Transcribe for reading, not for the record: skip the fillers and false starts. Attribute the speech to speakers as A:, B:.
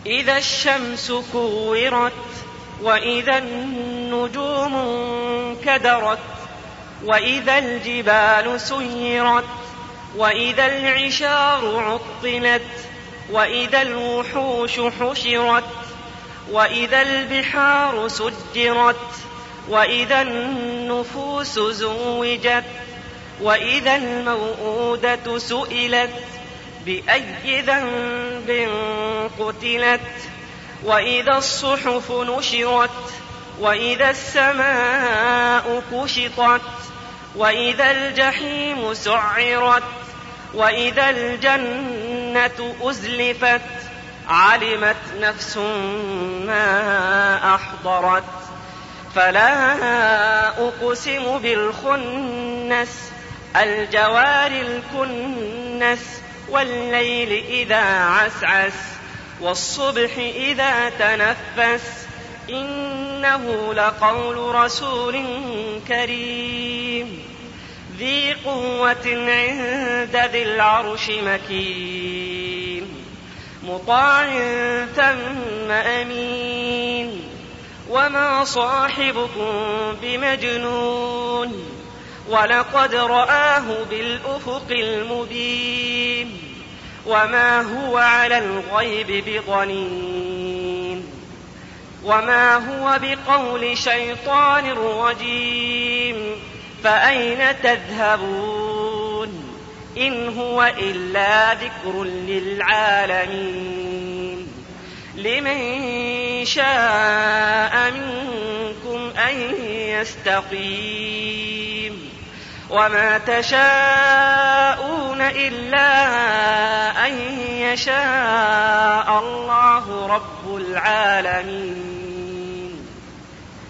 A: إذا الشمس كورت وإذا النجوم انكدرت وإذا الجبال سيرت وإذا العشار عطلت وإذا الوحوش حشرت وإذا البحار سجرت وإذا النفوس زوجت وإذا الموءودة سئلت بأي ذنب قتلت وإذا الصحف نشرت وإذا السماء كشطت وإذا الجحيم سعرت وإذا الجنة أزلفت علمت نفس ما أحضرت فلا أقسم بالخنس الجوار الكنس والليل إذا عسعس والصبح إذا تنفس إنه لقول رسول كريم ذي قوة عند ذي العرش مكين مطاع ثم أمين وما صاحبكم بمجنون ولقد رآه بالأفق المبين وما هو على الغيب بضنين وما هو بقول شيطان رجيم فأين تذهبون إن هو إلا ذكر للعالمين لمن شاء منكم أن يستقيم وما تشاءون إلا أن يشاء الله رب العالمين.